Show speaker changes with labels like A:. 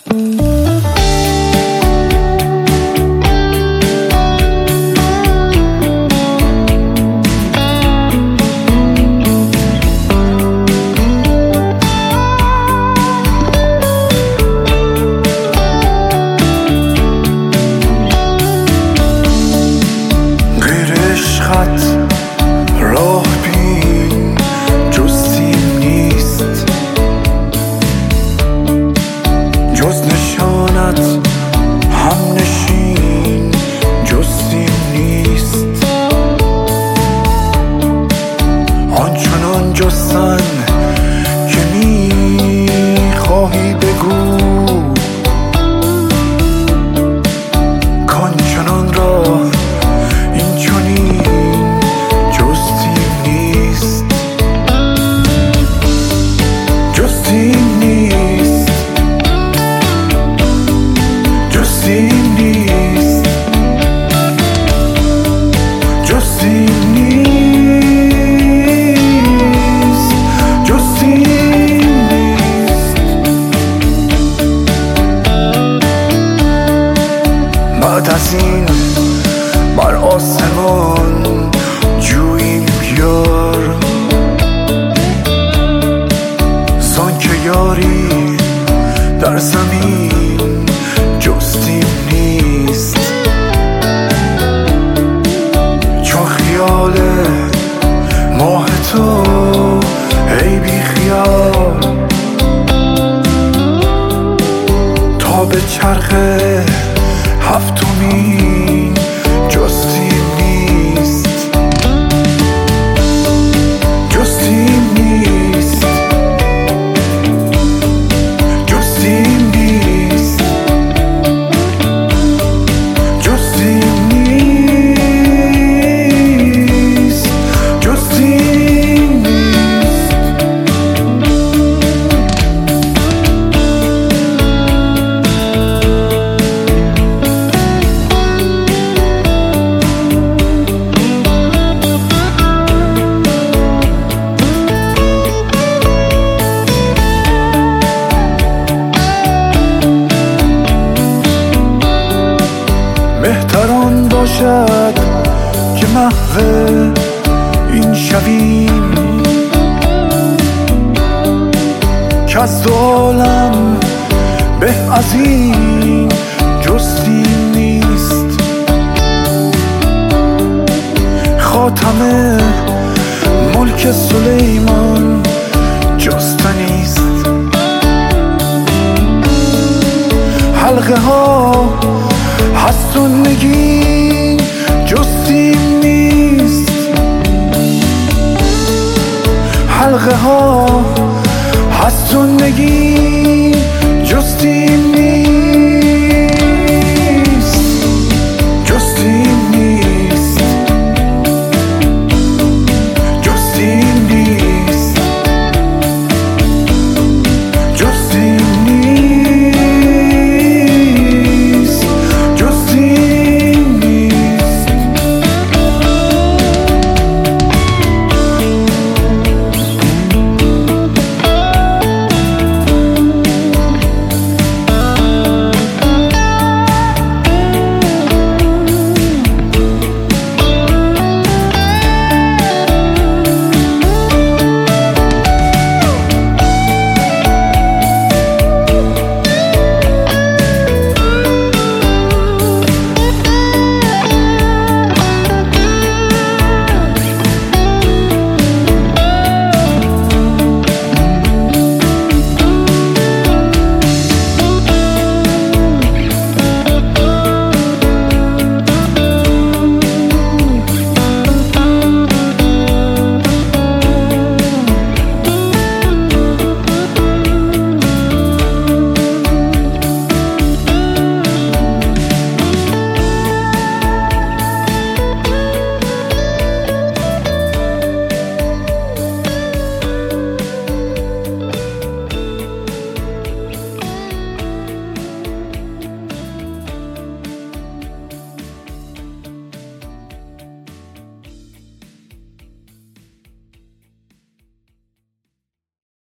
A: جستن که میخواهی بگو کانچنان را این چنین جستیم نیست، جستیم نیست، جستیم نیست، جستیم نیست. بعد از این بر آسمان جوییم بیار، زان که یاری در زمین جستیم نیست، چون خیال ماه تو ای بی خیال تا به چرخ هفتمین جستیم نیست، جستیم نیست، جستیم نیست، جستیم نیست، جستیم نیست. بهتران باشد که محو این شویم، که از دو عالم به از این جستیم نیست، خاتم ملک سلیمان جستنیست، حلقه ها هست و نگین جستیم نیست، حلقه ها هست و نگین جستیم